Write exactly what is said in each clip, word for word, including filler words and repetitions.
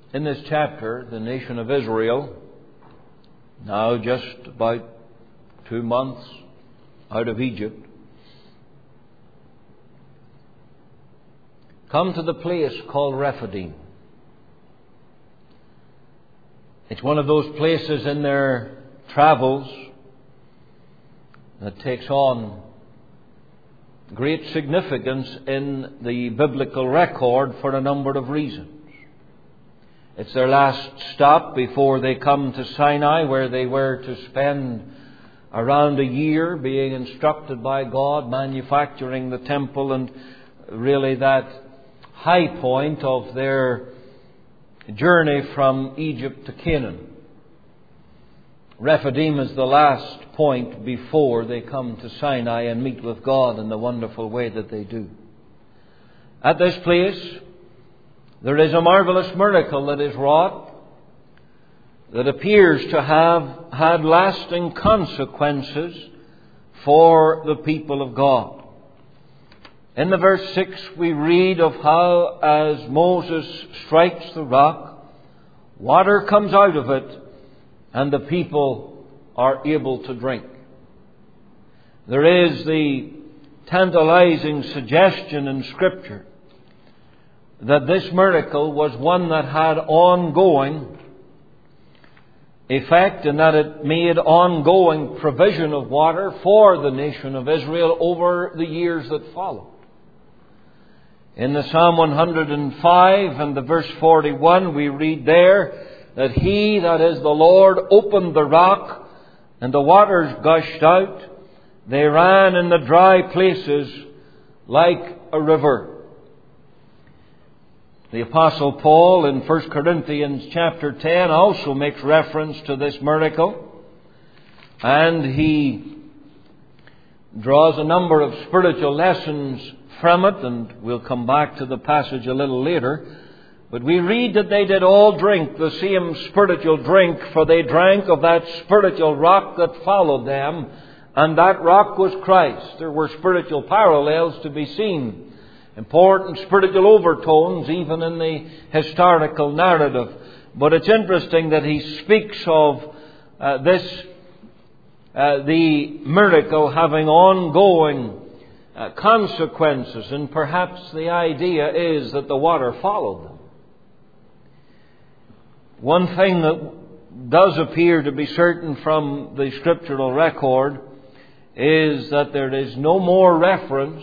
in this chapter, the nation of Israel, now just about two months out of Egypt, come to the place called Rephidim. It's one of those places in their travels that takes on great significance in the biblical record for a number of reasons. It's their last stop before they come to Sinai, where they were to spend around a year being instructed by God, manufacturing the temple, and really that high point of their journey from Egypt to Canaan. Rephidim is the last point before they come to Sinai and meet with God in the wonderful way that they do. At this place, there is a marvelous miracle that is wrought that appears to have had lasting consequences for the people of God. In the verse six we read of how as Moses strikes the rock, water comes out of it and the people are able to drink. There is the tantalizing suggestion in Scripture that this miracle was one that had ongoing effect and that it made ongoing provision of water for the nation of Israel over the years that followed. In the Psalm one hundred five and the verse forty-one we read there that He, that is the Lord, opened the rock and the waters gushed out. They ran in the dry places like a river. The Apostle Paul in First Corinthians chapter ten also makes reference to this miracle, and he draws a number of spiritual lessons from it, and we'll come back to the passage a little later. But we read that they did all drink the same spiritual drink, for they drank of that spiritual rock that followed them, and that rock was Christ. There were spiritual parallels to be seen. Important spiritual overtones even in the historical narrative. But it's interesting that he speaks of uh, this, uh, the miracle having ongoing uh, consequences. And perhaps the idea is that the water followed them. One thing that does appear to be certain from the scriptural record is that there is no more reference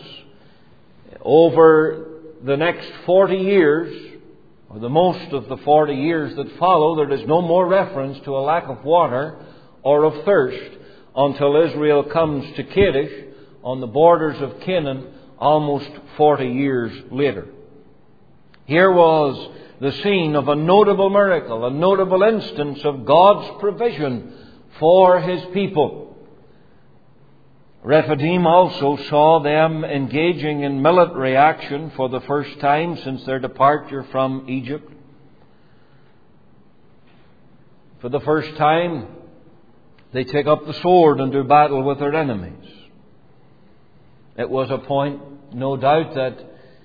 over the next forty years, or the most of the forty years that follow, there is no more reference to a lack of water or of thirst until Israel comes to Kadesh on the borders of Canaan almost forty years later. Here was the scene of a notable miracle, a notable instance of God's provision for His people. Rephidim also saw them engaging in military action for the first time since their departure from Egypt. For the first time, they take up the sword and do battle with their enemies. It was a point, no doubt, that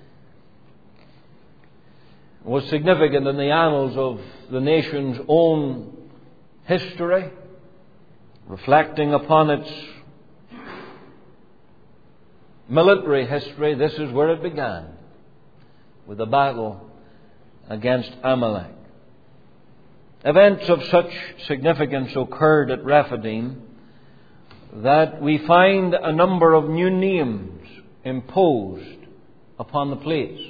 was significant in the annals of the nation's own history, reflecting upon its military history. This is where it began, with a battle against Amalek. Events of such significance occurred at Rephidim that we find a number of new names imposed upon the place.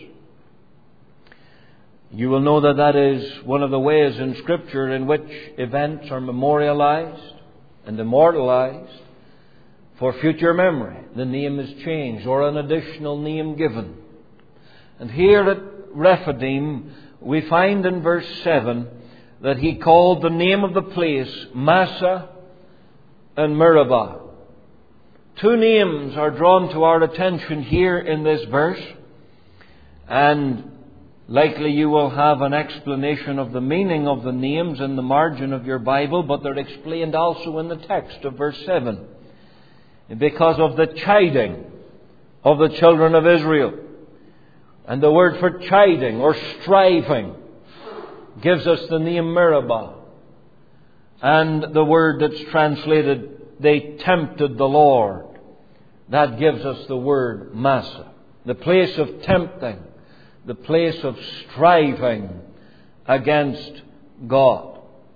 You will know that that is one of the ways in Scripture in which events are memorialized and immortalized for future memory. The name is changed or an additional name given. And here at Rephidim, we find in verse seven that he called the name of the place Massah and Meribah. Two names are drawn to our attention here in this verse, and likely you will have an explanation of the meaning of the names in the margin of your Bible, but they're explained also in the text of verse seven. Because of the chiding of the children of Israel. And the word for chiding or striving gives us the name Meribah. And the word that's translated, they tempted the Lord, that gives us the word Massah. The place of tempting, the place of striving against God.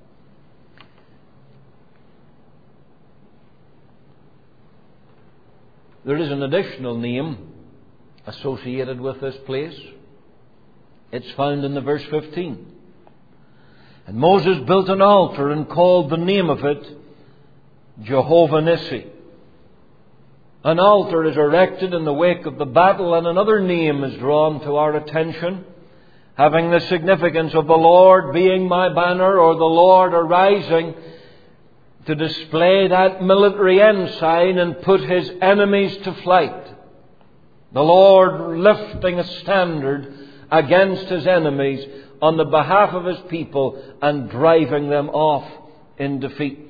There is an additional name associated with this place. It's found in the verse fifteen. And Moses built an altar and called the name of it Jehovah Nissi. An altar is erected in the wake of the battle, and another name is drawn to our attention, having the significance of the Lord being my banner, or the Lord arising to display that military ensign and put his enemies to flight. The Lord lifting a standard against his enemies on the behalf of his people and driving them off in defeat.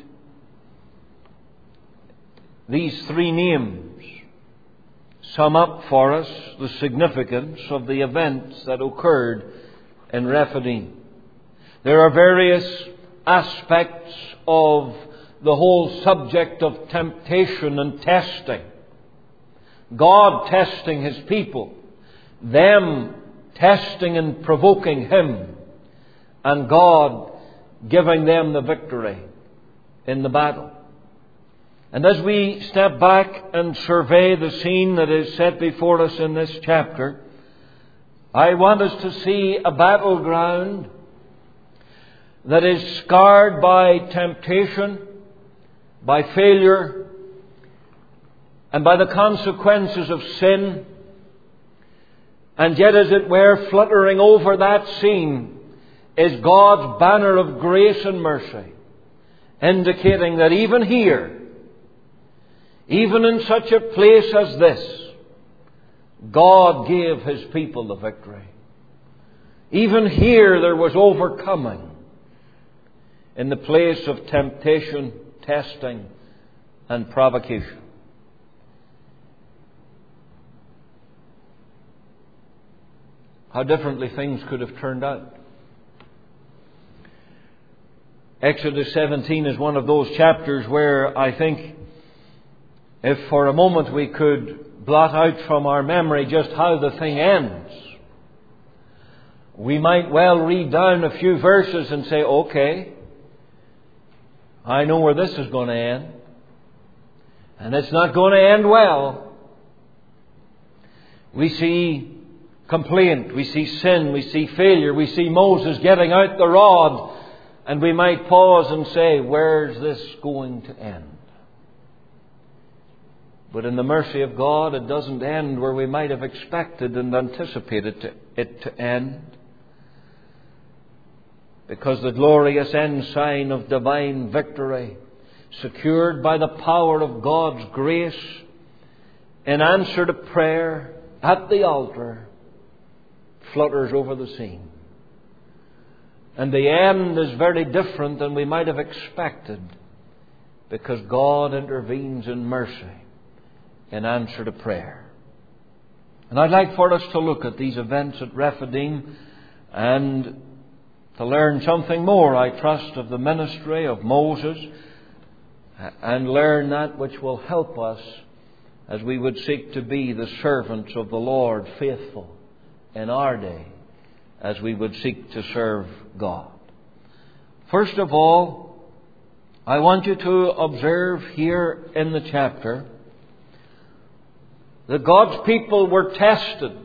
These three names sum up for us the significance of the events that occurred in Rephidim. There are various aspects of the whole subject of temptation and testing. God testing his people, them testing and provoking him, and God giving them the victory in the battle. And as we step back and survey the scene that is set before us in this chapter, I want us to see a battleground that is scarred by temptation, by failure, and by the consequences of sin. And yet, as it were, fluttering over that scene is God's banner of grace and mercy, indicating that even here, even in such a place as this, God gave his people the victory. Even here there was overcoming in the place of temptation, testing, and provocation. How differently things could have turned out. Exodus seventeen is one of those chapters where I think if for a moment we could blot out from our memory just how the thing ends, we might well read down a few verses and say, okay, I know where this is going to end. And it's not going to end well. We see complaint, we see sin, we see failure, we see Moses getting out the rod, and we might pause and say, where's this going to end? But in the mercy of God, it doesn't end where we might have expected and anticipated to, it to end. Because the glorious ensign of divine victory, secured by the power of God's grace, in answer to prayer at the altar, flutters over the scene. And the end is very different than we might have expected, because God intervenes in mercy in answer to prayer. And I'd like for us to look at these events at Rephidim and to learn something more, I trust, of the ministry of Moses, and learn that which will help us as we would seek to be the servants of the Lord, faithful in our day, as we would seek to serve God. First of all, I want you to observe here in the chapter that God's people were tested,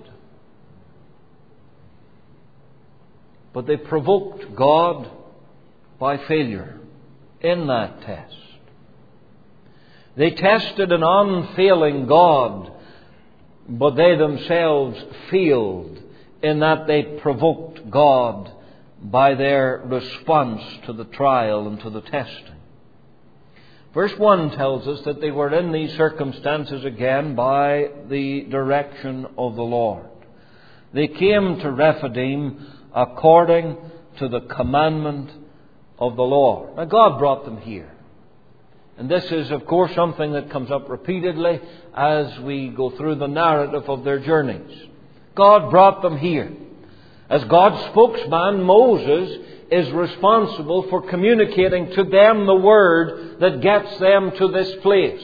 but they provoked God by failure in that test. They tested an unfailing God, but they themselves failed in that they provoked God by their response to the trial and to the testing. Verse one tells us that they were in these circumstances again by the direction of the Lord. They came to Rephidim according to the commandment of the Lord. Now, God brought them here. And this is, of course, something that comes up repeatedly as we go through the narrative of their journeys. God brought them here. As God's spokesman, Moses is responsible for communicating to them the Word that gets them to this place.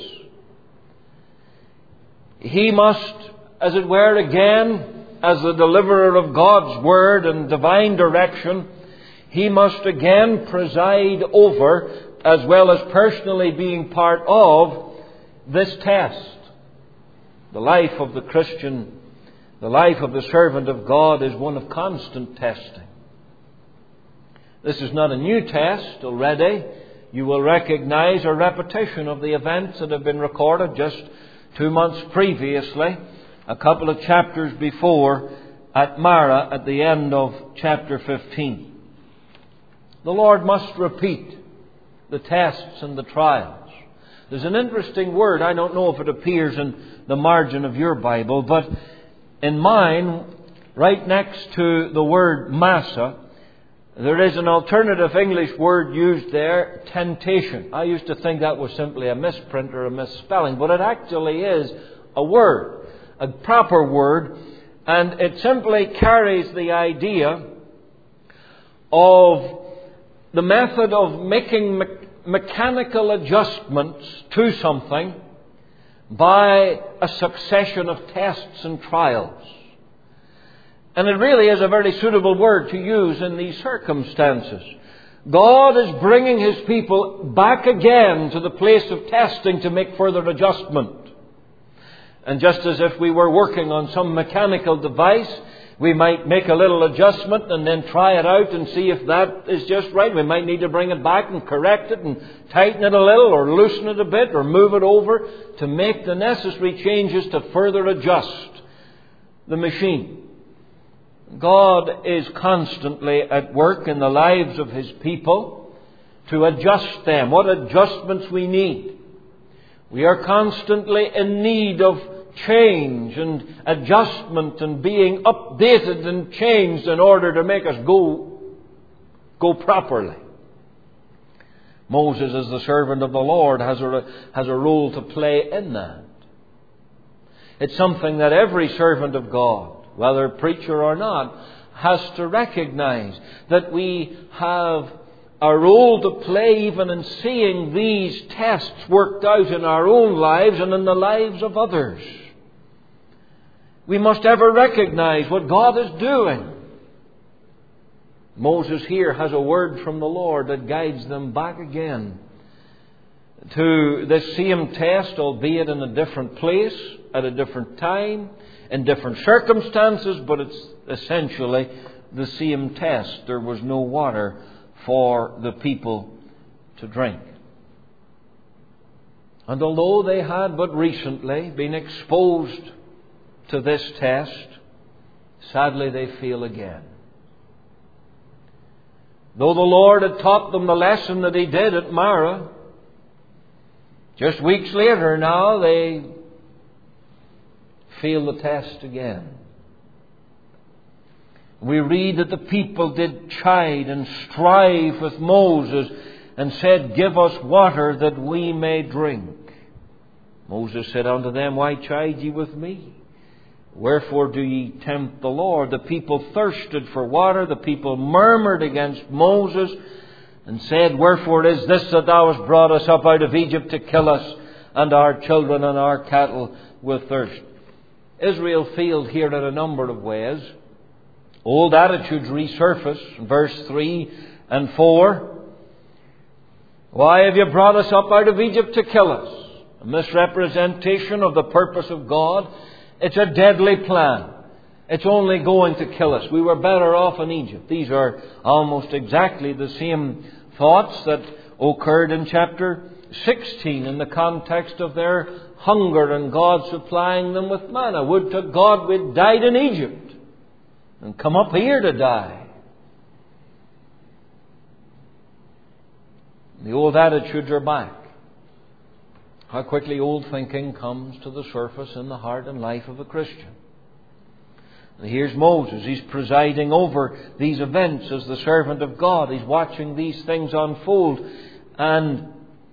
He must, as it were, again, as the deliverer of God's Word and divine direction, he must again preside over, as well as personally being part of, this test. The life of the Christian, the life of the servant of God, is one of constant testing. This is not a new test already. You will recognize a repetition of the events that have been recorded just two months previously, a couple of chapters before, at Marah, at the end of chapter fifteen. The Lord must repeat the tests and the trials. There's an interesting word, I don't know if it appears in the margin of your Bible, but in mine, right next to the word Massa, there is an alternative English word used there, temptation. I used to think that was simply a misprint or a misspelling, but it actually is a word, a proper word, and it simply carries the idea of the method of making me- mechanical adjustments to something by a succession of tests and trials. And it really is a very suitable word to use in these circumstances. God is bringing His people back again to the place of testing to make further adjustment. And just as if we were working on some mechanical device, we might make a little adjustment and then try it out and see if that is just right. We might need to bring it back and correct it and tighten it a little or loosen it a bit or move it over to make the necessary changes to further adjust the machine. God is constantly at work in the lives of His people to adjust them. What adjustments we need. We are constantly in need of change and adjustment and being updated and changed in order to make us go, go properly. Moses, as the servant of the Lord, has a, has a role to play in that. It's something that every servant of God, whether preacher or not, has to recognize, that we have a role to play even in seeing these tests worked out in our own lives and in the lives of others. We must ever recognize what God is doing. Moses here has a word from the Lord that guides them back again to this same test, albeit in a different place, at a different time, in different circumstances, but it's essentially the same test. There was no water for the people to drink. And although they had but recently been exposed to this test, sadly they fail again. Though the Lord had taught them the lesson that He did at Marah, just weeks later now they fail the test again. We read that the people did chide and strive with Moses and said, "Give us water that we may drink." Moses said unto them, "Why chide ye with me? Wherefore do ye tempt the Lord?" The people thirsted for water. The people murmured against Moses and said, "Wherefore is this that thou hast brought us up out of Egypt to kill us and our children and our cattle with thirst?" Israel failed here in a number of ways. Old attitudes resurface in verse three and four. "Why have you brought us up out of Egypt to kill us?" A misrepresentation of the purpose of God. It's a deadly plan. It's only going to kill us. We were better off in Egypt. These are almost exactly the same thoughts that occurred in chapter sixteen in the context of their hunger and God supplying them with manna. Would to God we'd died in Egypt and come up here to die. The old attitudes are back. How quickly old thinking comes to the surface in the heart and life of a Christian. And here's Moses. He's presiding over these events as the servant of God. He's watching these things unfold. And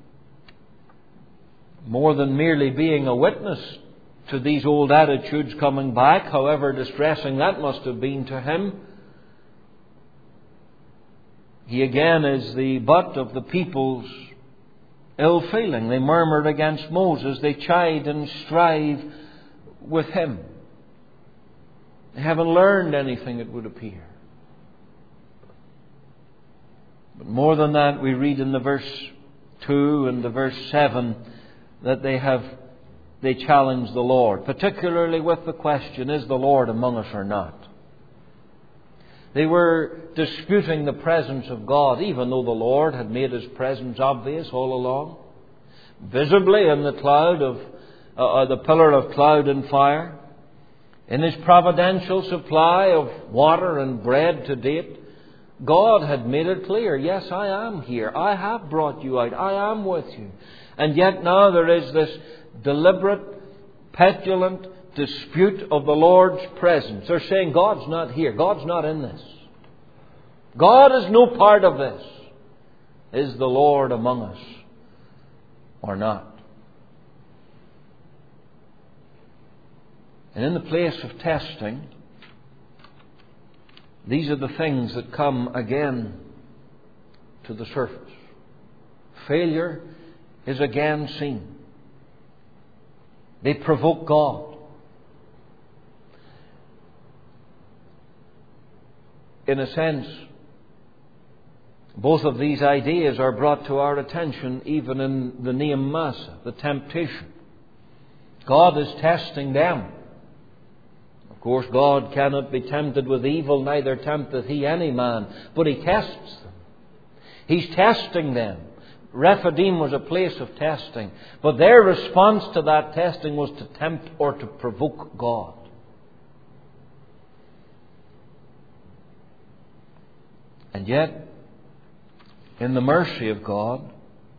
more than merely being a witness to these old attitudes coming back, however distressing that must have been to him, he again is the butt of the people's ill feeling. They murmured against Moses. They chide and strive with him. They haven't learned anything, it would appear. But more than that, we read in the verse two and the verse seven that they have they challenge the Lord, particularly with the question, is the Lord among us or not? They were disputing the presence of God, even though the Lord had made His presence obvious all along, visibly in the cloud of uh, the pillar of cloud and fire, in His providential supply of water and bread to date. God had made it clear, yes, I am here. I have brought you out. I am with you. And yet now there is this deliberate, petulant dispute of the Lord's presence. They're saying God's not here. God's not in this. God is no part of this. Is the Lord among us or not? And in the place of testing, these are the things that come again to the surface. Failure is again seen. They provoke God. In a sense, both of these ideas are brought to our attention even in the Neem Massa, the temptation. God is testing them. Of course, God cannot be tempted with evil, neither tempteth He any man. But He tests them. He's testing them. Rephidim was a place of testing. But their response to that testing was to tempt or to provoke God. And yet, in the mercy of God,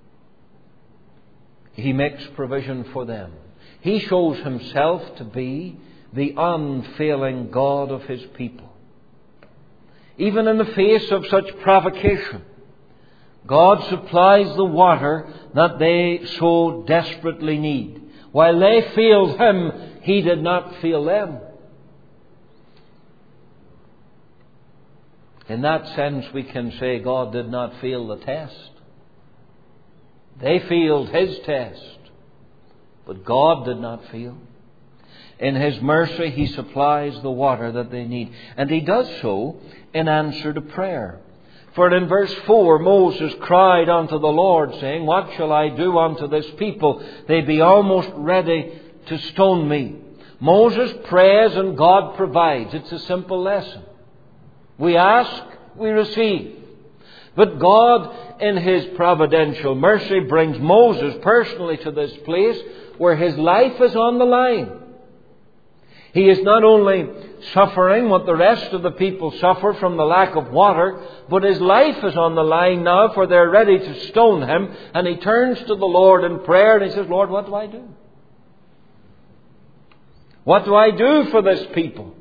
He makes provision for them. He shows Himself to be the unfailing God of His people. Even in the face of such provocation, God supplies the water that they so desperately need. While they failed Him, He did not fail them. In that sense, we can say God did not fail the test. They failed His test, but God did not fail. In His mercy, He supplies the water that they need. And He does so in answer to prayer. For in verse four, Moses cried unto the Lord, saying, What shall I do unto this people? They be almost ready to stone me. Moses prays and God provides. It's a simple lesson. We ask, we receive. But God, in His providential mercy, brings Moses personally to this place where his life is on the line. He is not only suffering what the rest of the people suffer from the lack of water, but his life is on the line now, for they're ready to stone him. And he turns to the Lord in prayer and he says, Lord, what do I do? What do I do for this people?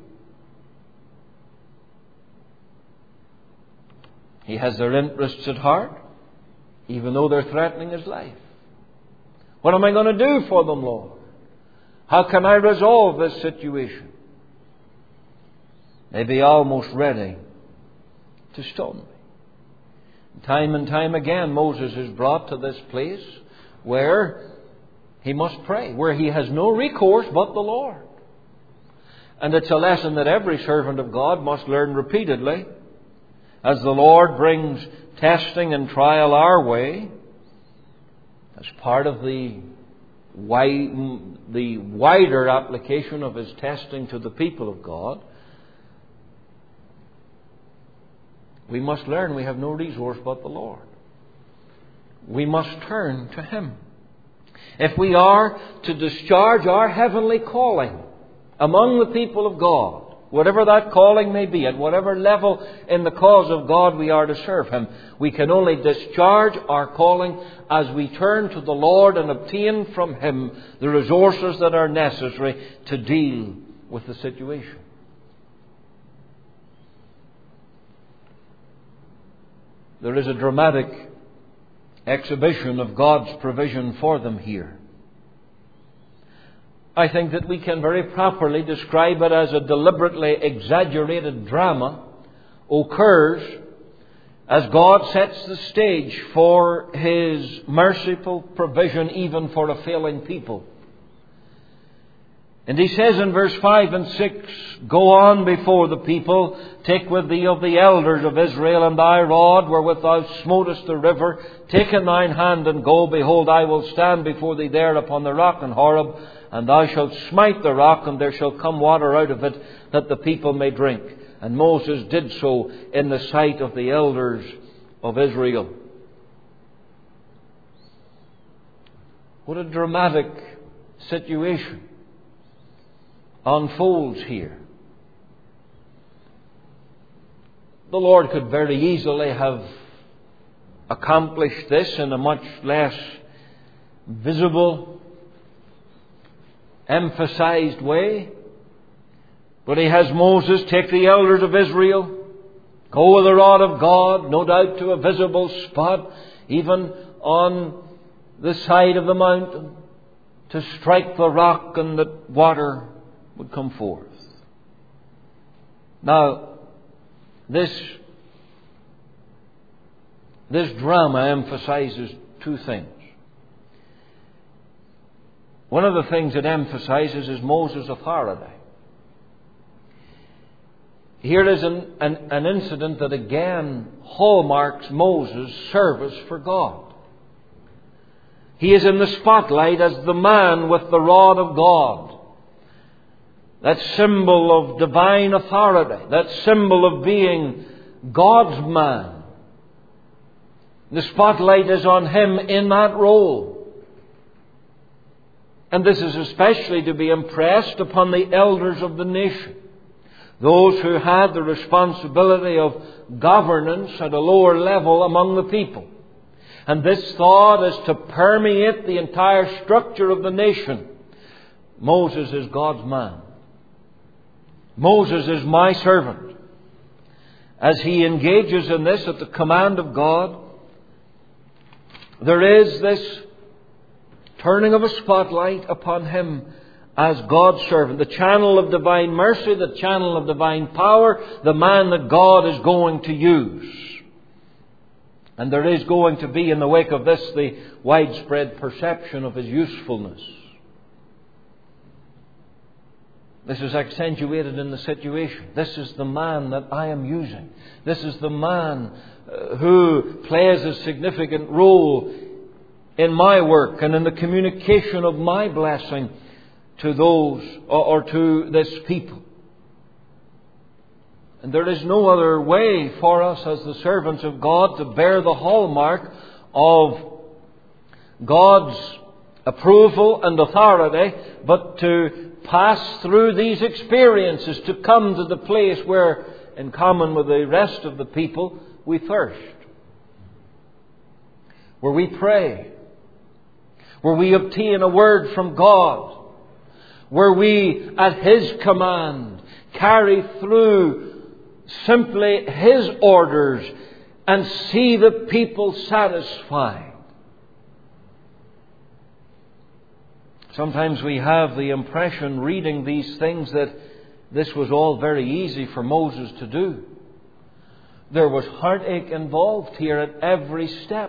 He has their interests at heart, even though they're threatening his life. What am I going to do for them, Lord? How can I resolve this situation? They be almost ready to stone me. Time and time again, Moses is brought to this place where he must pray, where he has no recourse but the Lord. And it's a lesson that every servant of God must learn repeatedly. As the Lord brings testing and trial our way, as part of the wide, the wider application of His testing to the people of God, we must learn we have no resource but the Lord. We must turn to Him. If we are to discharge our heavenly calling among the people of God, whatever that calling may be, at whatever level in the cause of God we are to serve Him, we can only discharge our calling as we turn to the Lord and obtain from Him the resources that are necessary to deal with the situation. There is a dramatic exhibition of God's provision for them here. I think that we can very properly describe it as a deliberately exaggerated drama occurs as God sets the stage for His merciful provision even for a failing people. And He says in verse five and six, "Go on before the people, take with thee of the elders of Israel, and thy rod wherewith thou smotest the river, take in thine hand and go. Behold, I will stand before thee there upon the rock in Horeb, and thou shalt smite the rock, and there shall come water out of it, that the people may drink." And Moses did so in the sight of the elders of Israel. What a dramatic situation unfolds here. The Lord could very easily have accomplished this in a much less visible, emphasized way. But He has Moses take the elders of Israel, go with the rod of God, no doubt to a visible spot, even on the side of the mountain, to strike the rock and that water would come forth. Now, this, this drama emphasizes two things. One of the things it emphasizes is Moses' authority. Here is an, an, an incident that again hallmarks Moses' service for God. He is in the spotlight as the man with the rod of God. That symbol of divine authority. That symbol of being God's man. The spotlight is on him in that role. And this is especially to be impressed upon the elders of the nation. Those who had the responsibility of governance at a lower level among the people. And this thought is to permeate the entire structure of the nation. Moses is God's man. Moses is my servant. As he engages in this at the command of God, there is this turning of a spotlight upon him as God's servant, the channel of divine mercy, the channel of divine power, the man that God is going to use. And there is going to be in the wake of this the widespread perception of his usefulness. This is accentuated in the situation. This is the man that I am using. This is the man who plays a significant role in my work and in the communication of my blessing to those or, or to this people. And there is no other way for us as the servants of God to bear the hallmark of God's approval and authority, but to pass through these experiences to come to the place where, in common with the rest of the people, we thirst. Where we pray. Where we obtain a word from God. Where we, at His command, carry through simply His orders and see the people satisfied. Sometimes we have the impression, reading these things, that this was all very easy for Moses to do. There was heartache involved here at every step.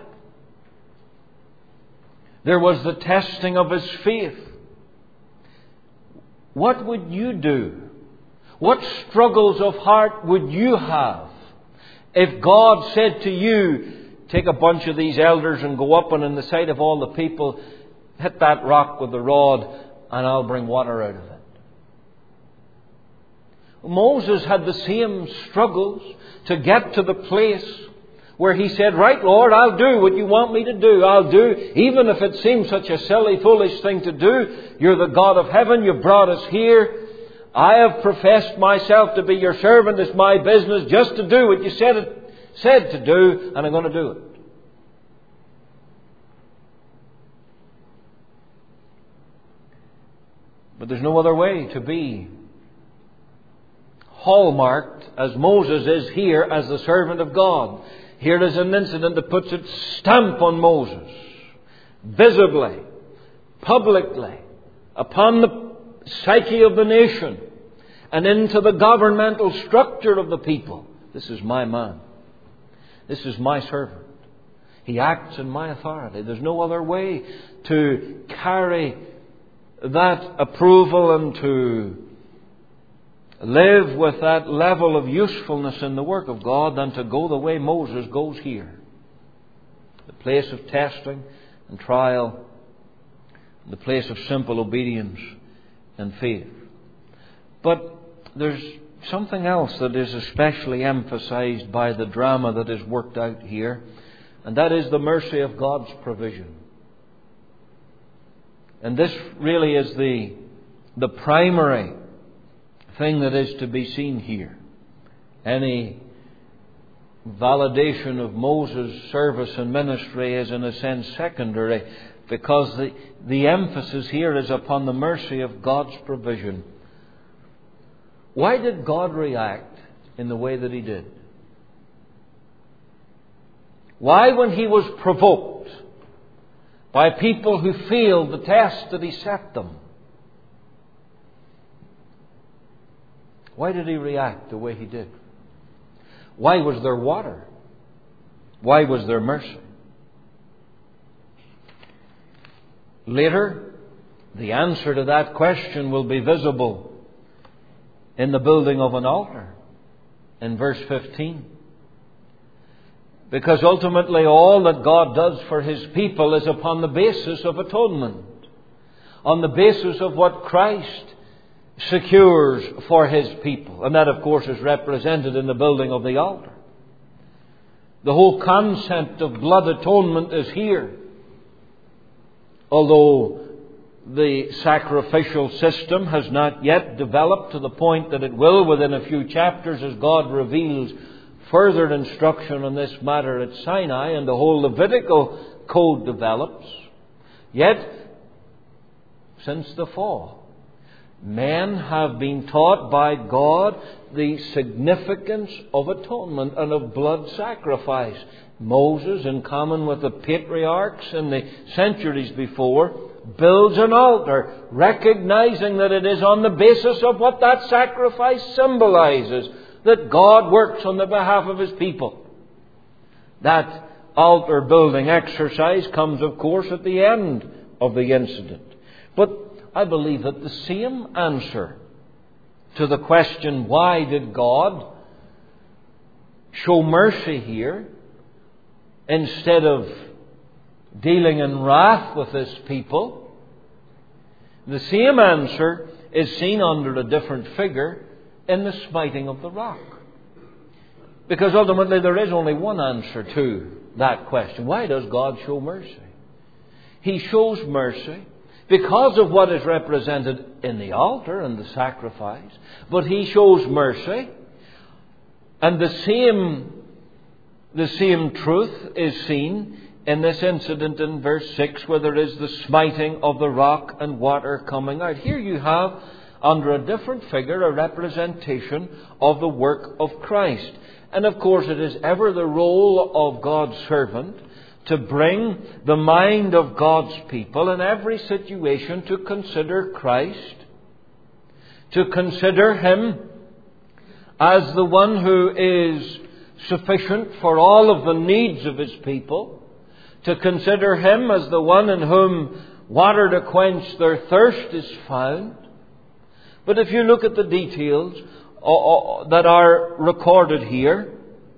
There was the testing of his faith. What would you do? What struggles of heart would you have if God said to you, take a bunch of these elders and go up and in the sight of all the people, hit that rock with the rod and I'll bring water out of it? Moses had the same struggles to get to the place where he said, right, Lord, I'll do what you want me to do. I'll do, even if it seems such a silly, foolish thing to do. You're the God of heaven. You brought us here. I have professed myself to be your servant. It's my business just to do what you said, it, said to do, and I'm going to do it. But there's no other way to be hallmarked as Moses is here as the servant of God. Here is an incident that puts its stamp on Moses, visibly, publicly, upon the psyche of the nation and into the governmental structure of the people. This is my man. This is my servant. He acts in my authority. There's no other way to carry that approval and to live with that level of usefulness in the work of God than to go the way Moses goes here. The place of testing and trial, the place of simple obedience and faith. But there's something else that is especially emphasized by the drama that is worked out here, and that is the mercy of God's provision. And this really is the, the primary thing that is to be seen here. Any validation of Moses' service and ministry is in a sense secondary, because the, the emphasis here is upon the mercy of God's provision. Why did God react in the way that He did? Why, when He was provoked by people who failed the test that He set them, why did He react the way He did? Why was there water? Why was there mercy? Later, the answer to that question will be visible in the building of an altar in verse fifteen. Because ultimately all that God does for His people is upon the basis of atonement, on the basis of what Christ secures for His people. And that, of course, is represented in the building of the altar. The whole concept of blood atonement is here. Although the sacrificial system has not yet developed to the point that it will within a few chapters as God reveals further instruction on this matter at Sinai and the whole Levitical code develops. Yet, since the fall, men have been taught by God the significance of atonement and of blood sacrifice. Moses, in common with the patriarchs in the centuries before, builds an altar, recognizing that it is on the basis of what that sacrifice symbolizes that God works on the behalf of His people. That altar building exercise comes, of course, at the end of the incident. But I believe that the same answer to the question, why did God show mercy here instead of dealing in wrath with His people, the same answer is seen under a different figure in the smiting of the rock. Because ultimately there is only one answer to that question. Why does God show mercy? He shows mercy because of what is represented in the altar and the sacrifice. But He shows mercy, and the same, the same truth is seen in this incident in verse six, where there is the smiting of the rock and water coming out. Here you have, under a different figure, a representation of the work of Christ. And of course it is ever the role of God's servant to bring the mind of God's people in every situation to consider Christ, to consider Him as the one who is sufficient for all of the needs of His people, to consider Him as the one in whom water to quench their thirst is found. But if you look at the details that are recorded here,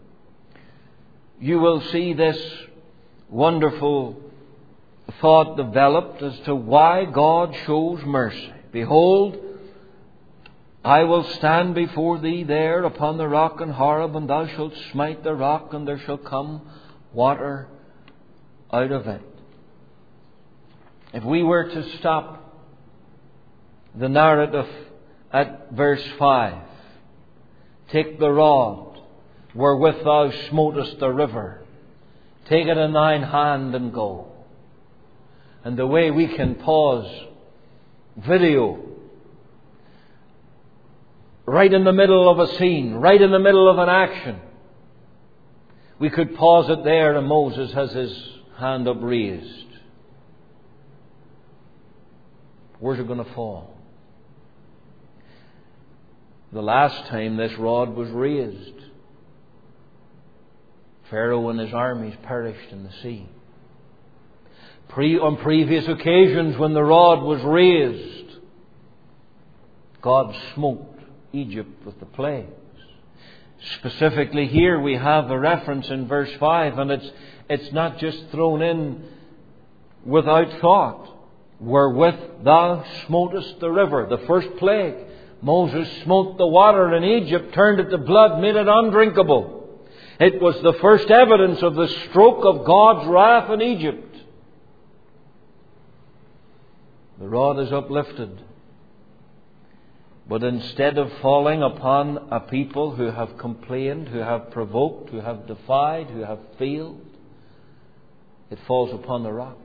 you will see this wonderful thought developed as to why God shows mercy. Behold, I will stand before thee there upon the rock in Horeb, and thou shalt smite the rock, and there shall come water out of it. If we were to stop the narrative at verse five, take the rod wherewith thou smotest the river, take it in thine hand and go. And the way we can pause video right in the middle of a scene, right in the middle of an action, we could pause it there and Moses has his hand upraised. Where's it going to fall? The last time this rod was raised, Pharaoh and his armies perished in the sea. Pre- on previous occasions when the rod was raised, God smote Egypt with the plagues. Specifically here we have a reference in verse five, and it's, it's not just thrown in without thought. Wherewith thou smotest the river, the first plague. Moses smote the water in Egypt, turned it to blood, made it undrinkable. It was the first evidence of the stroke of God's wrath in Egypt. The rod is uplifted. But instead of falling upon a people who have complained, who have provoked, who have defied, who have failed, it falls upon the rock.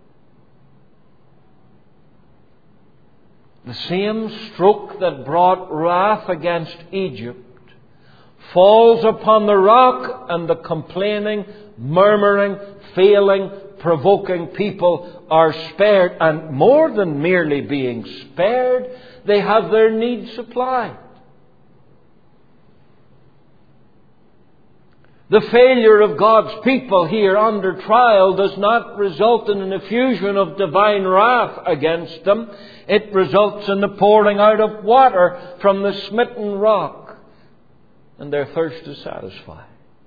The same stroke that brought wrath against Egypt falls upon the rock, and the complaining, murmuring, failing, provoking people are spared. And more than merely being spared, they have their needs supplied. The failure of God's people here under trial does not result in an effusion of divine wrath against them. It results in the pouring out of water from the smitten rock, and their thirst is satisfied.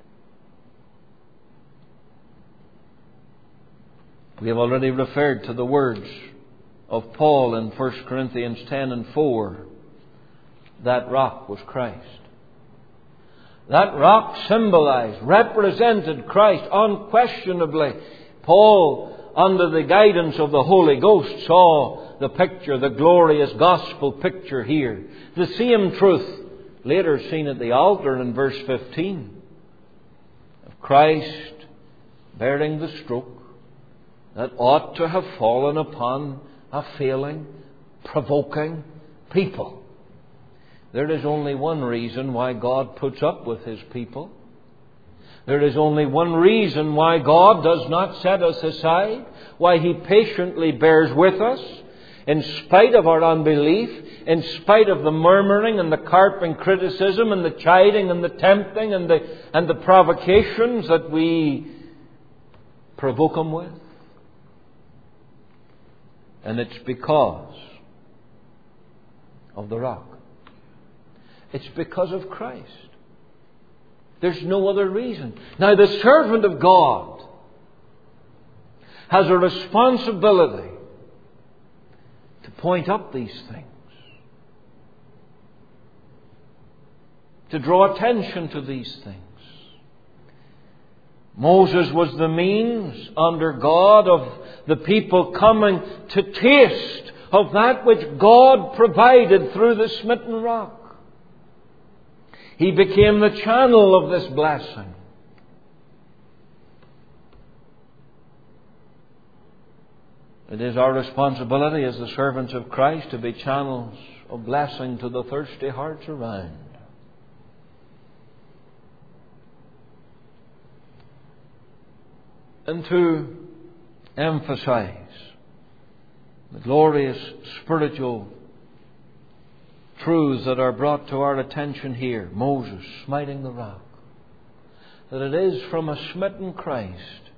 We have already referred to the words of Paul in First Corinthians ten and four. That rock was Christ. That rock symbolized, represented Christ unquestionably. Paul, under the guidance of the Holy Ghost, saw the picture, the glorious gospel picture here. The same truth later seen at the altar in verse fifteen of Christ bearing the stroke that ought to have fallen upon a failing, provoking people. There is only one reason why God puts up with His people. There is only one reason why God does not set us aside, why He patiently bears with us, in spite of our unbelief, in spite of the murmuring and the carping criticism and the chiding and the tempting and the, and the provocations that we provoke Him with. And it's because of the rock. It's because of Christ. There's no other reason. Now, the servant of God has a responsibility to point up these things, to draw attention to these things. Moses was the means under God of the people coming to taste of that which God provided through the smitten rock. He became the channel of this blessing. It is our responsibility as the servants of Christ to be channels of blessing to the thirsty hearts around. And to emphasize the glorious spiritual truths that are brought to our attention here. Moses smiting the rock. That it is from a smitten Christ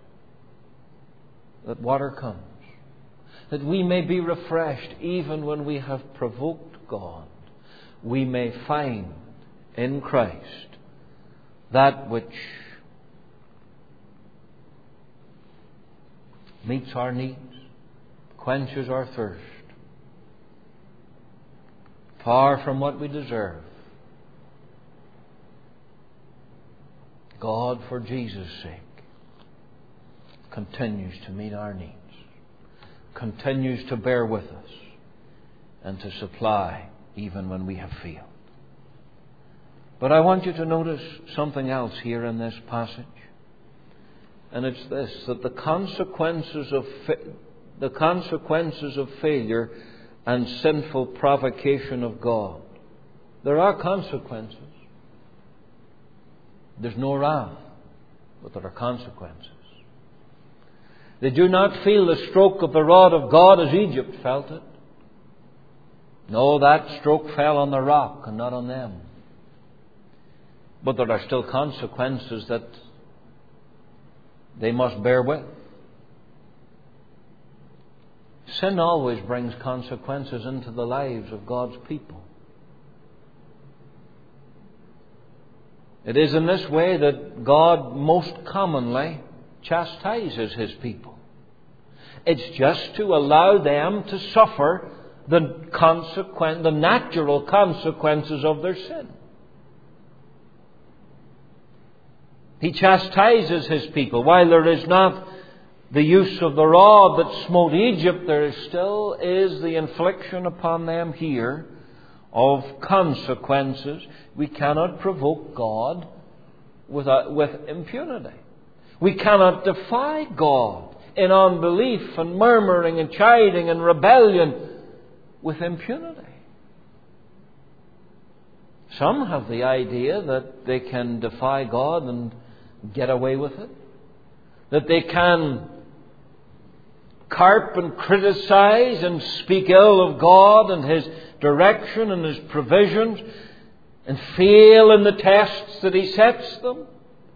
that water comes. That we may be refreshed even when we have provoked God. We may find in Christ that which meets our needs, quenches our thirst, far from what we deserve. God, for Jesus' sake, continues to meet our needs, continues to bear with us, and to supply even when we have failed. But I want you to notice something else here in this passage. And it's this, that the consequences of fa- the consequences of failure and sinful provocation of God. There are consequences. There's no wrath, but there are consequences. They do not feel the stroke of the rod of God as Egypt felt it. No, that stroke fell on the rock and not on them. But there are still consequences that they must bear with. Sin always brings consequences into the lives of God's people. It is in this way that God most commonly chastises His people. It's just to allow them to suffer the consequent, the natural consequences of their sin. He chastises His people. While there is not the use of the rod that smote Egypt, there still is the infliction upon them here of consequences. We cannot provoke God with, a, with impunity. We cannot defy God in unbelief and murmuring and chiding and rebellion with impunity. Some have the idea that they can defy God and get away with it. That they can carp and criticize and speak ill of God and His direction and His provisions and fail in the tests that He sets them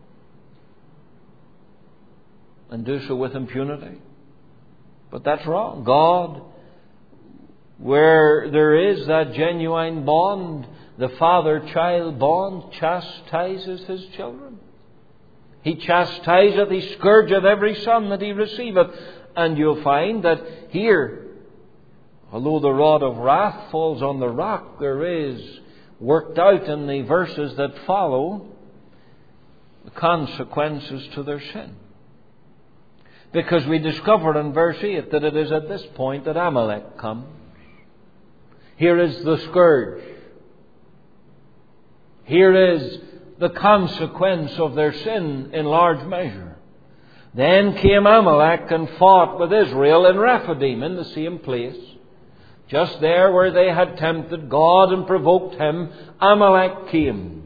and do so with impunity. But that's wrong. God, where there is that genuine bond, the father-child bond, chastises His children. He chastiseth, He scourgeth every son that He receiveth. And you'll find that here, although the rod of wrath falls on the rock, there is worked out in the verses that follow the consequences to their sin. Because we discover in verse eight that it is at this point that Amalek comes. Here is the scourge. Here is the consequence of their sin in large measure. Then came Amalek and fought with Israel in Rephidim, in the same place. Just there where they had tempted God and provoked Him, Amalek came.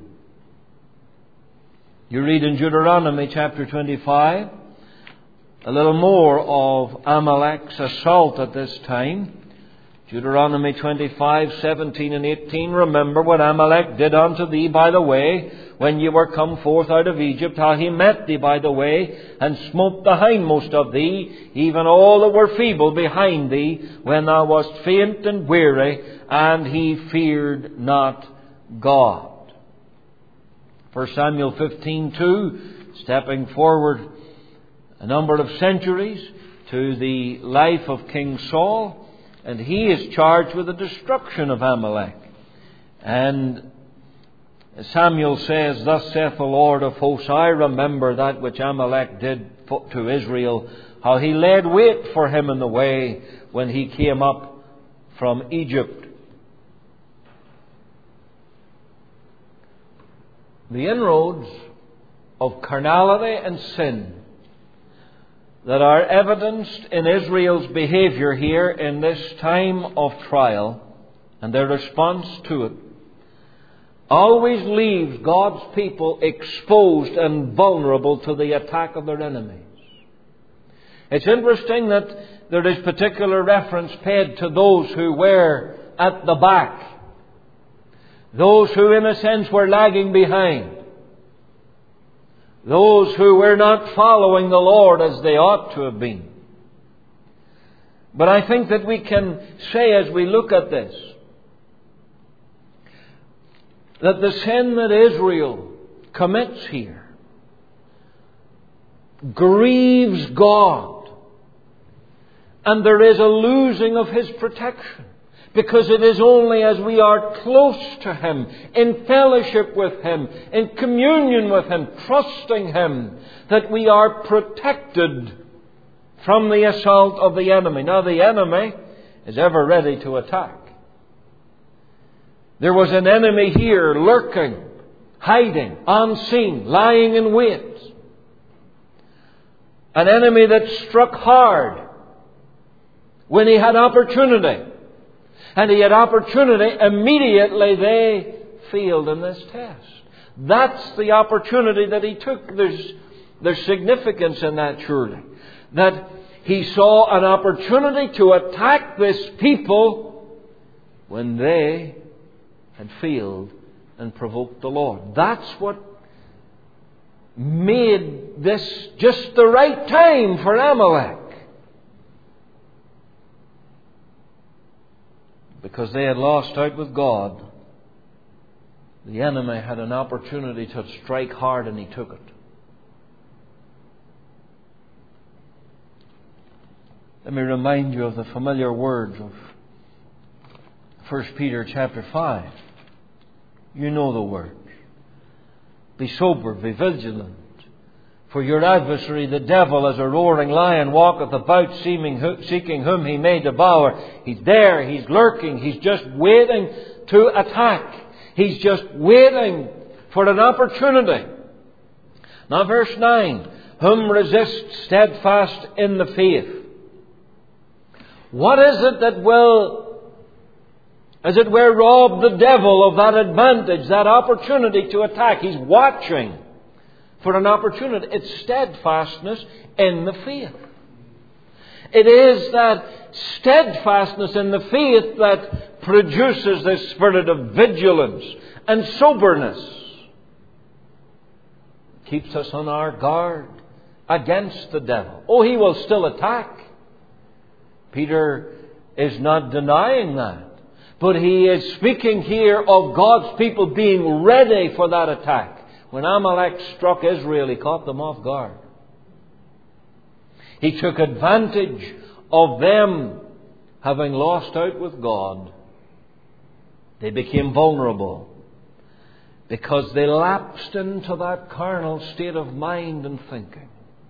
You read in Deuteronomy chapter twenty-five a little more of Amalek's assault at this time. Deuteronomy twenty-five, seventeen and eighteen. Remember what Amalek did unto thee by the way, when ye were come forth out of Egypt, how he met thee by the way, and smote the hindmost of thee, even all that were feeble behind thee, when thou wast faint and weary, and he feared not God. First Samuel fifteen two, stepping forward a number of centuries to the life of King Saul, and he is charged with the destruction of Amalek. And Samuel says, Thus saith the Lord of hosts, I remember that which Amalek did to Israel, how he laid wait for him in the way when he came up from Egypt. The inroads of carnality and sin that are evidenced in Israel's behavior here in this time of trial and their response to it always leaves God's people exposed and vulnerable to the attack of their enemies. It's interesting that there is particular reference paid to those who were at the back, those who in a sense were lagging behind, those who were not following the Lord as they ought to have been. But I think that we can say as we look at this, that the sin that Israel commits here grieves God, and there is a losing of His protection. Because it is only as we are close to Him, in fellowship with Him, in communion with Him, trusting Him, that we are protected from the assault of the enemy. Now, the enemy is ever ready to attack. There was an enemy here lurking, hiding, unseen, lying in wait. An enemy that struck hard when he had opportunity. And he had opportunity, immediately they failed in this test. That's the opportunity that he took. There's, there's significance in that, surely. That he saw an opportunity to attack this people when they had failed and provoked the Lord. That's what made this just the right time for Amalek. Because they had lost out with God, the enemy had an opportunity to strike hard, and he took it. Let me remind you of the familiar words of First Peter chapter five. You know the words. Be sober, be vigilant. For your adversary, the devil, as a roaring lion, walketh about seeming, seeking whom he may devour. He's there, he's lurking, he's just waiting to attack. He's just waiting for an opportunity. Now verse nine. Whom resist steadfast in the faith. What is it that will, as it were, rob the devil of that advantage, that opportunity to attack? He's watching for an opportunity. It's steadfastness in the faith. It is that steadfastness in the faith that produces this spirit of vigilance and soberness. Keeps us on our guard against the devil. Oh, he will still attack. Peter is not denying that. But he is speaking here of God's people being ready for that attack. When Amalek struck Israel, he caught them off guard. He took advantage of them having lost out with God. They became vulnerable because they lapsed into that carnal state of mind and thinking.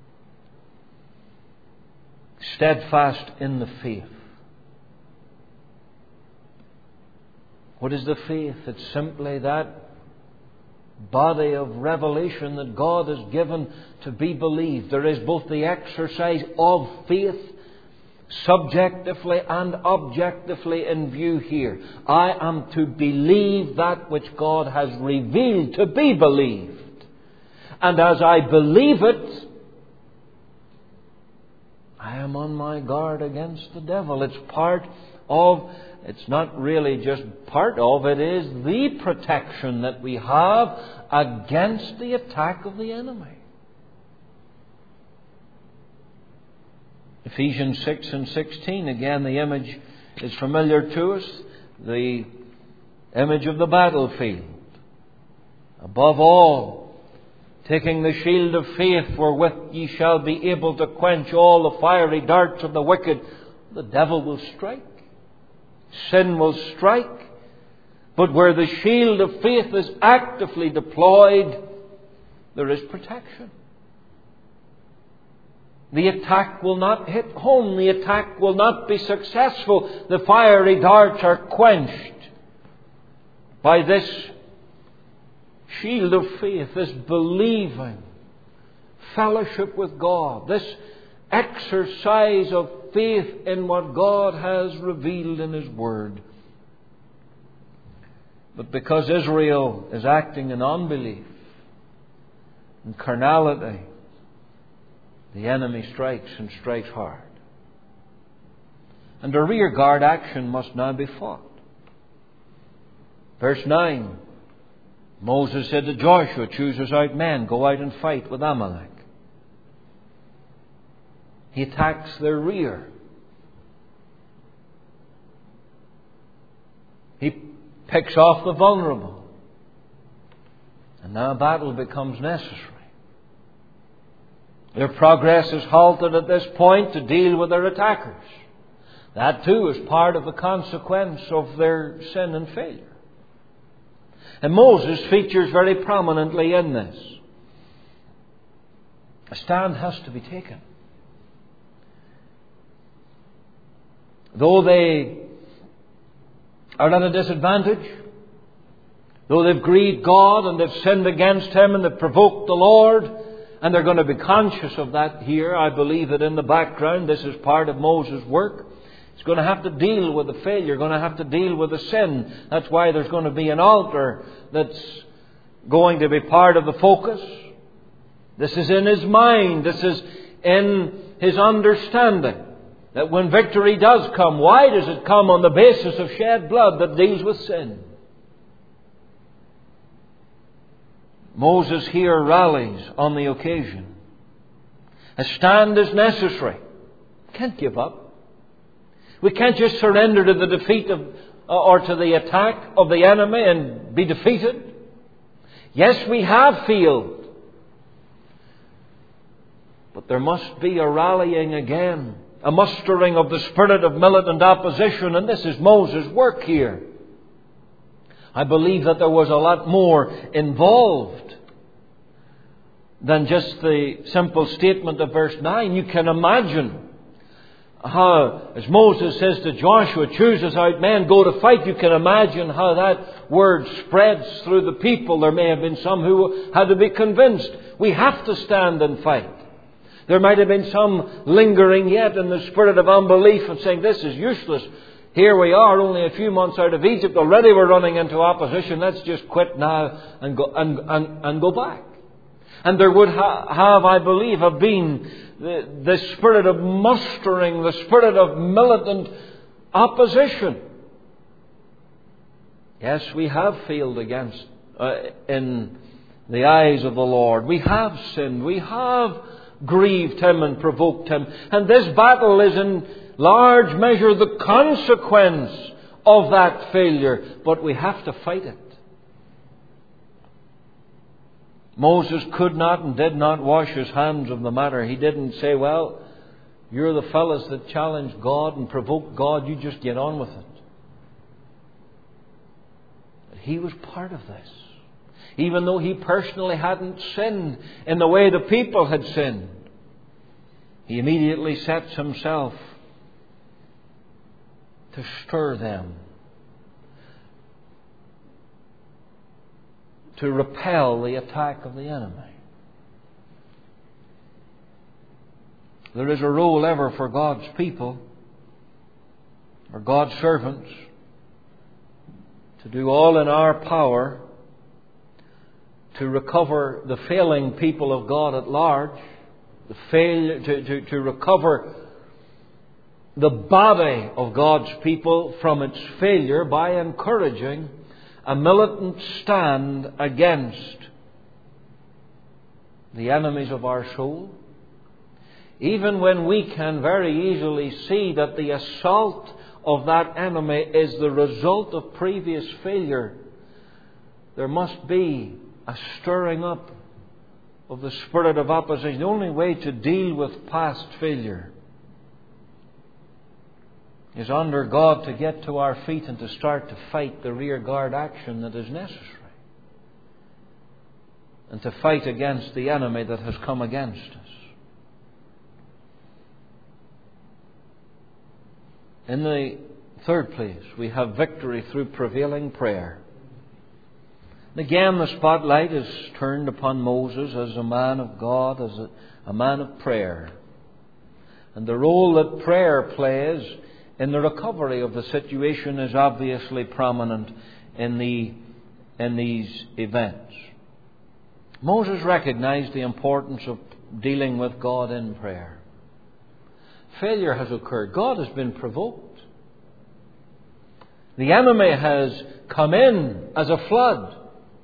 Steadfast in the faith. What is the faith? It's simply that body of revelation that God has given to be believed. There is both the exercise of faith, subjectively and objectively in view here. I am to believe that which God has revealed to be believed. And as I believe it, I am on my guard against the devil. It's part of, it's not really just part of, it is the protection that we have against the attack of the enemy. Ephesians six and sixteen, again the image is familiar to us. The image of the battlefield. Above all, taking the shield of faith, wherewith ye shall be able to quench all the fiery darts of the wicked. The devil will strike. Sin will strike. But where the shield of faith is actively deployed, there is protection. The attack will not hit home. The attack will not be successful. The fiery darts are quenched by this shield of faith, this believing fellowship with God, this exercise of faith in what God has revealed in His Word. But because Israel is acting in unbelief and carnality, the enemy strikes and strikes hard. And a rear guard action must now be fought. Verse nine. Moses said to Joshua, choose us out men, go out and fight with Amalek. He attacks their rear. He picks off the vulnerable. And now battle becomes necessary. Their progress is halted at this point to deal with their attackers. That too is part of the consequence of their sin and failure. And Moses features very prominently in this. A stand has to be taken. Though they are at a disadvantage, though they've grieved God and they've sinned against Him and they've provoked the Lord, and they're going to be conscious of that here. I believe that in the background this is part of Moses' work. He's going to have to deal with the failure, going to have to deal with the sin. That's why there's going to be an altar that's going to be part of the focus. This is in his mind. This is in his understanding. That when victory does come, why does it come on the basis of shed blood that deals with sin? Moses here rallies on the occasion. A stand is necessary. Can't give up. We can't just surrender to the defeat of, or to the attack of the enemy and be defeated. Yes, we have failed. But there must be a rallying again, a mustering of the spirit of militant opposition, and this is Moses' work here. I believe that there was a lot more involved than just the simple statement of verse nine. You can imagine how, as Moses says to Joshua, choose us out men, go to fight. You can imagine how that word spreads through the people. There may have been some who had to be convinced, we have to stand and fight. There might have been some lingering yet in the spirit of unbelief and saying, this is useless. Here we are, only a few months out of Egypt. Already we're running into opposition. Let's just quit now and go, and, and, and go back. And there would ha- have, I believe, have been the, the spirit of mustering, the spirit of militant opposition. Yes, we have failed against, uh, in the eyes of the Lord. We have sinned. We have grieved Him and provoked Him. And this battle is in large measure the consequence of that failure. But we have to fight it. Moses could not and did not wash his hands of the matter. He didn't say, well, you're the fellas that challenged God and provoked God. You just get on with it. But he was part of this. Even though he personally hadn't sinned in the way the people had sinned, he immediately sets himself to stir them, to repel the attack of the enemy. There is a role ever for God's people, or God's servants, to do all in our power to recover the failing people of God at large, the failure to, to, to recover the body of God's people from its failure by encouraging a militant stand against the enemies of our soul. Even when we can very easily see that the assault of that enemy is the result of previous failure, there must be a stirring up of the spirit of opposition. The only way to deal with past failure is under God to get to our feet and to start to fight the rear guard action that is necessary, and to fight against the enemy that has come against us. In the third place, we have victory through prevailing prayer. And again, the spotlight is turned upon Moses as a man of God, as a, a man of prayer. And the role that prayer plays in the recovery of the situation is obviously prominent in the in these events. Moses recognized the importance of dealing with God in prayer. Failure has occurred. God has been provoked. The enemy has come in as a flood.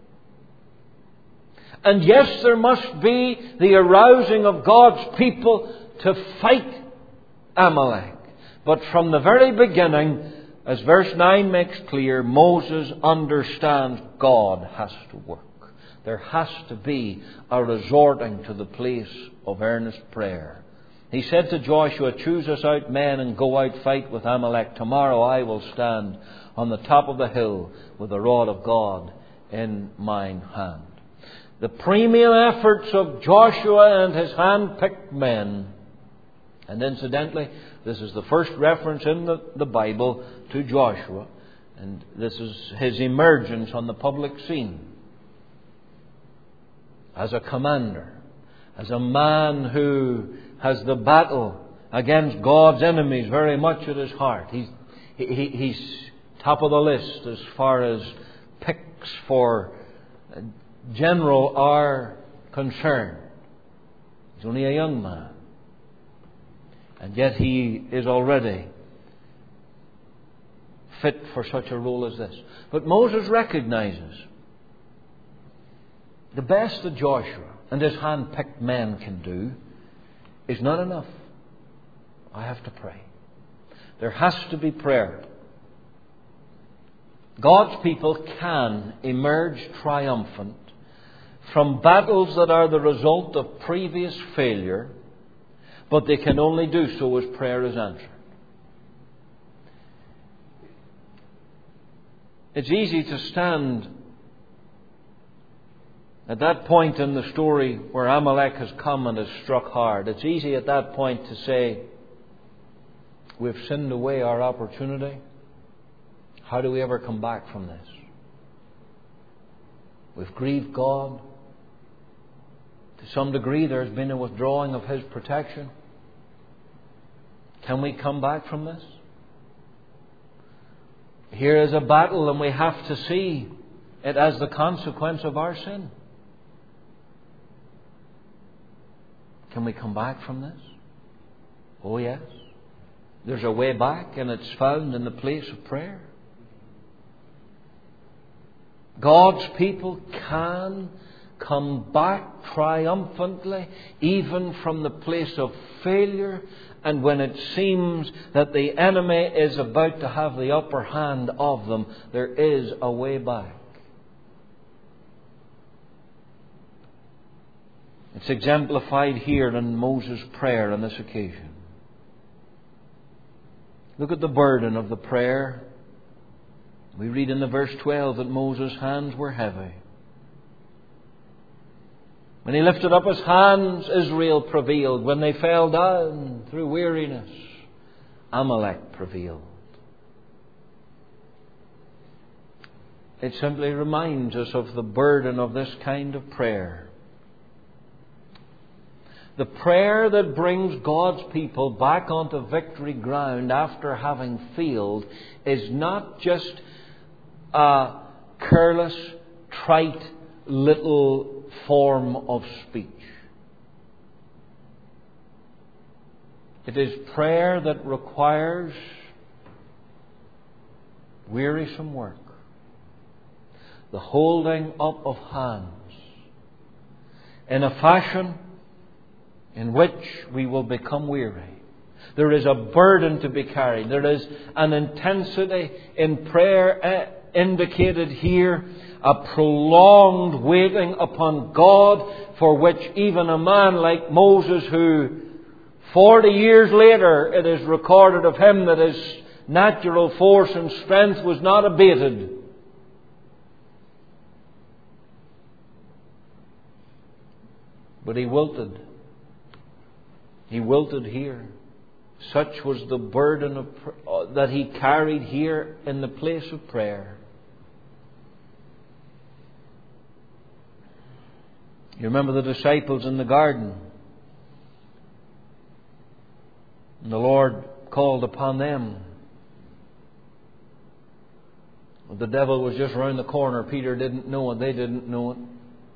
And yes, there must be the arousing of God's people to fight Amalek. But from the very beginning, as verse nine makes clear, Moses understands God has to work. There has to be a resorting to the place of earnest prayer. He said to Joshua, choose us out men and go out fight with Amalek. Tomorrow I will stand on the top of the hill with the rod of God in mine hand. The premium efforts of Joshua and his hand-picked men. And incidentally, this is the first reference in the, the Bible to Joshua. And this is his emergence on the public scene as a commander, as a man who has the battle against God's enemies very much at his heart. He's, he, he's top of the list as far as picks for general are concerned. He's only a young man. And yet he is already fit for such a role as this. But Moses recognizes the best that Joshua and his hand-picked men can do is not enough. I have to pray. There has to be prayer. God's people can emerge triumphant from battles that are the result of previous failure, but they can only do so as prayer is answered. It's easy to stand at that point in the story where Amalek has come and has struck hard. It's easy at that point to say, we've sinned away our opportunity. How do we ever come back from this? We've grieved God. To some degree there's been a withdrawing of His protection. Can we come back from this? Here is a battle, and we have to see it as the consequence of our sin. Can we come back from this? Oh yes. There's a way back, and it's found in the place of prayer. God's people can come back triumphantly, even from the place of failure, and when it seems that the enemy is about to have the upper hand of them, there is a way back. It's exemplified here in Moses' prayer on this occasion. Look at the burden of the prayer. We read in the verse twelve that Moses' hands were heavy. When he lifted up his hands, Israel prevailed. When they fell down through weariness, Amalek prevailed. It simply reminds us of the burden of this kind of prayer. The prayer that brings God's people back onto victory ground after having failed is not just a careless, trite little form of speech. It is prayer that requires wearisome work, the holding up of hands in a fashion in which we will become weary. There is a burden to be carried. There is an intensity in prayer indicated here, a prolonged waiting upon God, for which even a man like Moses, who forty years later it is recorded of him that his natural force and strength was not abated. But he wilted. He wilted here. Such was the burden of, uh, that he carried here in the place of prayer. You remember the disciples in the garden. And the Lord called upon them. The devil was just round the corner. Peter didn't know it. They didn't know it.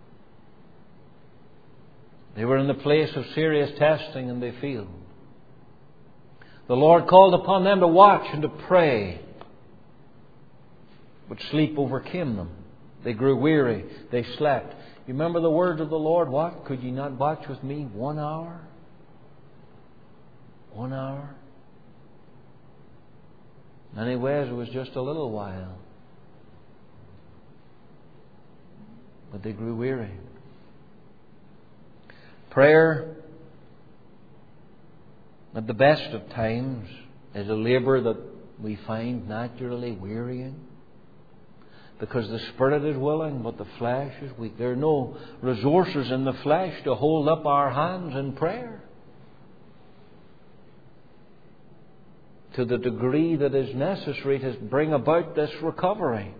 They were in the place of serious testing and they failed. The Lord called upon them to watch and to pray. But sleep overcame them. They grew weary. They slept. You remember the words of the Lord? What? Could ye not watch with me one hour? One hour? Anyways, it was just a little while. But they grew weary. Prayer, at the best of times, is a labour that we find naturally wearying. Because the spirit is willing, but the flesh is weak. There are no resources in the flesh to hold up our hands in prayer to the degree that is necessary to bring about this recovery.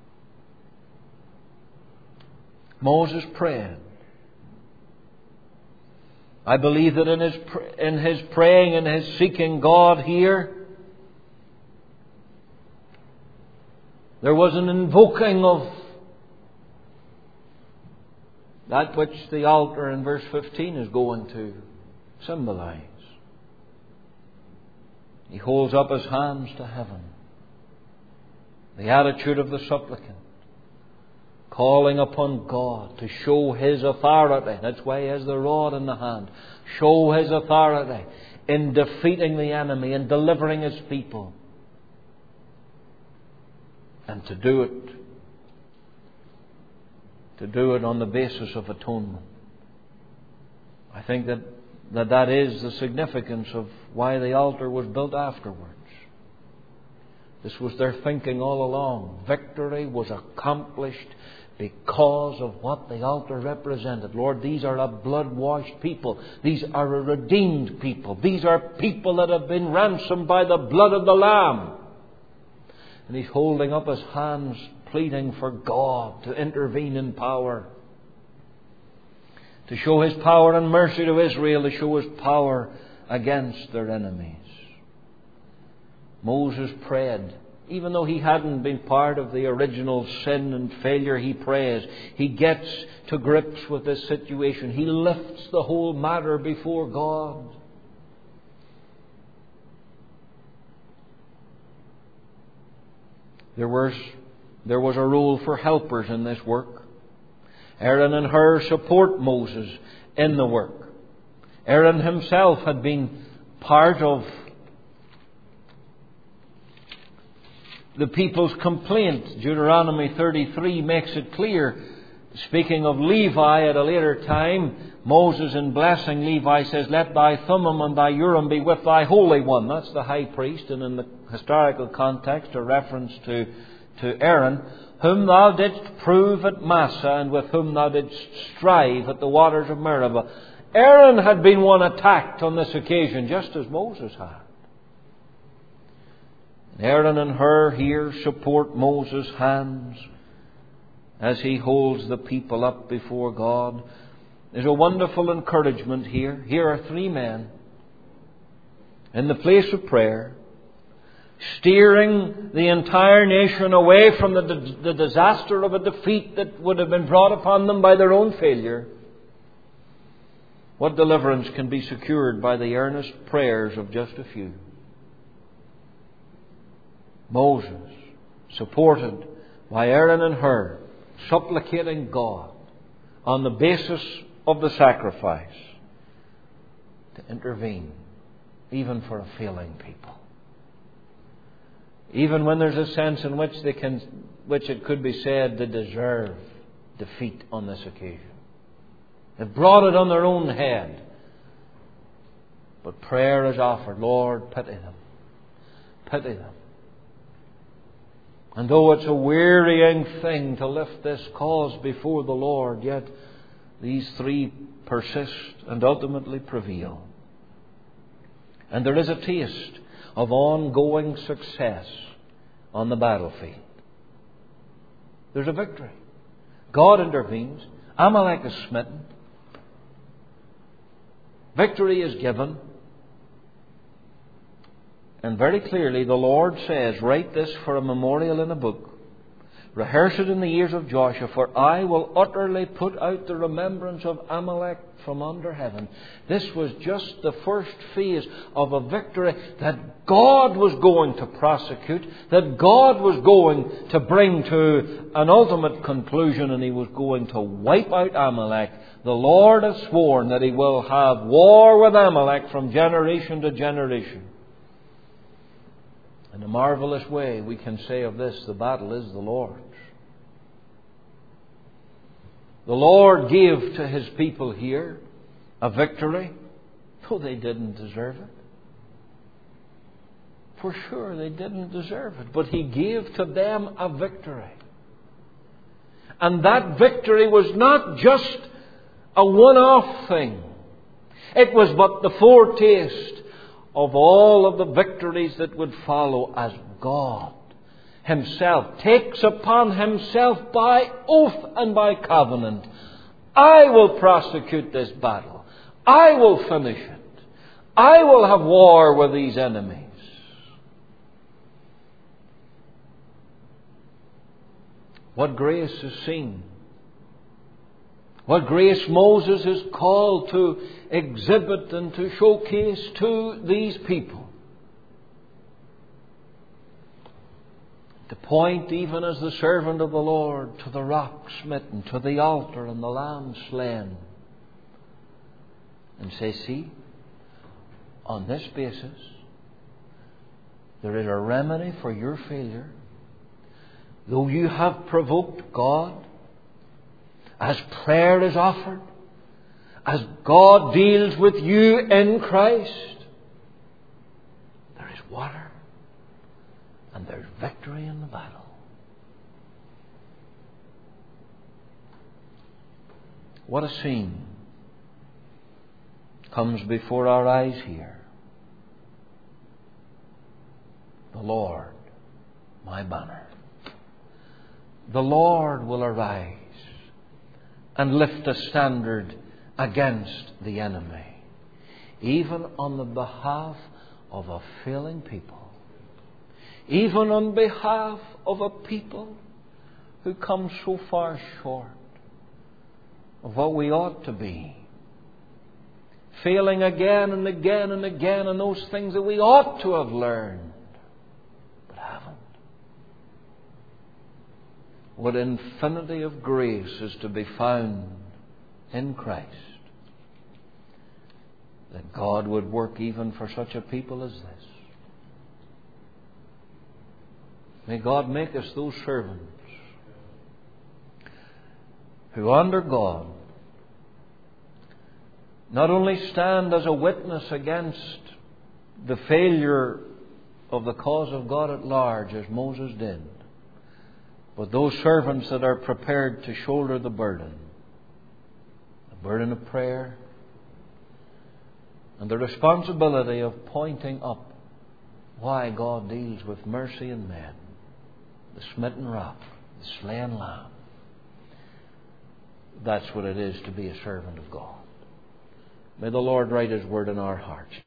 Moses prayed. I believe that in his in his praying and his seeking God here, there was an invoking of that which the altar in verse fifteen is going to symbolize. He holds up his hands to heaven. The attitude of the supplicant. calling upon God to show His authority. That's why He has the rod in the hand. Show His authority in defeating the enemy and delivering His people. And to do it, to do it on the basis of atonement. I think that that, that is the significance of why the altar was built afterwards. This was their thinking all along. Victory was accomplished because of what the altar represented. Lord, these are a blood-washed people. These are a redeemed people. These are people that have been ransomed by the blood of the Lamb. And He's holding up His hands, pleading for God to intervene in power. To show His power and mercy to Israel, to show His power against their enemies. Moses prayed. Even though he hadn't been part of the original sin and failure, he prays. He gets to grips with this situation. He lifts the whole matter before God. There was, there was a role for helpers in this work. Aaron and Hur support Moses in the work. Aaron himself had been part of the people's complaint. Deuteronomy thirty-three makes it clear. Speaking of Levi at a later time, Moses in blessing Levi says, "Let thy Thummim and thy Urim be with thy Holy One." That's the high priest, and in the historical context a reference to, to Aaron, "whom thou didst prove at Massah, and with whom thou didst strive at the waters of Meribah." Aaron had been one attacked on this occasion, just as Moses had. Aaron and Hur here support Moses' hands as he holds the people up before God. There's a wonderful encouragement here. Here are three men in the place of prayer, steering the entire nation away from the, the disaster of a defeat that would have been brought upon them by their own failure. What deliverance can be secured by the earnest prayers of just a few? Moses, supported by Aaron and Hur, supplicating God on the basis of the sacrifice to intervene, even for a failing people. Even when there's a sense in which they can, which it could be said they deserve defeat on this occasion. They've brought it on their own head. But prayer is offered. Lord, pity them. Pity them. And though it's a wearying thing to lift this cause before the Lord, yet these three persist and ultimately prevail. And there is a taste of ongoing success on the battlefield. There's a victory. God intervenes. Amalek is smitten. Victory is given. And very clearly the Lord says, write this for a memorial in a book. Rehearse it in the ears of Joshua, for I will utterly put out the remembrance of Amalek from under heaven. This was just the first phase of a victory that God was going to prosecute, that God was going to bring to an ultimate conclusion, and He was going to wipe out Amalek. The Lord has sworn that He will have war with Amalek from generation to generation. In a marvelous way, we can say of this, the battle is the Lord's. The Lord gave to His people here a victory, though they didn't deserve it. For sure, they didn't deserve it. But He gave to them a victory. And that victory was not just a one-off thing. It was but the foretaste of all of the victories that would follow as God Himself takes upon Himself by oath and by covenant, I will prosecute this battle. I will finish it. I will have war with these enemies. What grace is seen. What grace Moses is called to exhibit and to showcase to these people. to point, even as the servant of the Lord, to the rock smitten, to the altar and the lamb slain, and say, see, on this basis, there is a remedy for your failure. Though you have provoked God, as prayer is offered, as God deals with you in Christ, there is water and there's victory in the battle. What a scene comes before our eyes here. The Lord, my banner. The Lord will arise and lift a standard against the enemy, even on the behalf of a failing people, even on behalf of a people who come so far short of what we ought to be, failing again and again and again in those things that we ought to have learned but haven't. What infinity of grace is to be found in Christ, that God would work even for such a people as this. May God make us those servants who, under God, not only stand as a witness against the failure of the cause of God at large, as Moses did, but those servants that are prepared to shoulder the burden, the burden of prayer, and the responsibility of pointing up why God deals with mercy in men, the smitten rock, the slain lamb. That's what it is to be a servant of God. May the Lord write His word in our hearts.